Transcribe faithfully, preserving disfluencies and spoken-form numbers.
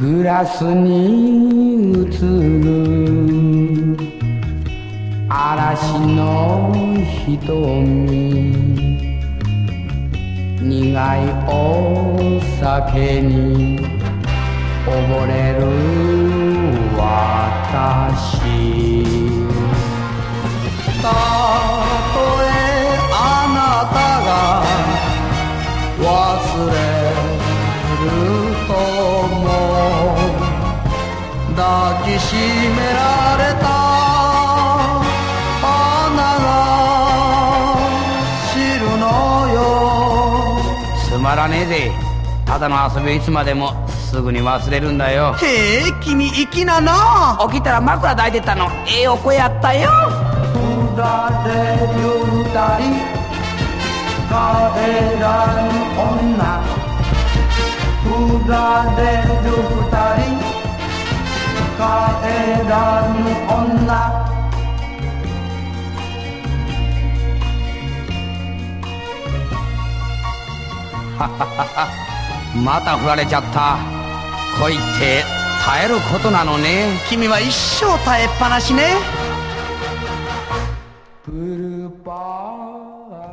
グラスに映る嵐の瞳、苦いお酒に溺れる私、たとえあなたが忘れるとも抱きしめられた花が知るのよ。つまらねえぜ、ただの遊びをいつまでもすぐに忘れるんだよ。 へえ、君粋なな。 起きたら枕抱いてたの、ええお声やったよ。振られる二人帰らぬ女、振られる二人帰らぬ女。また振られちゃった。恋って耐えることなのね。 君は一生耐えっぱなしね。 プルパ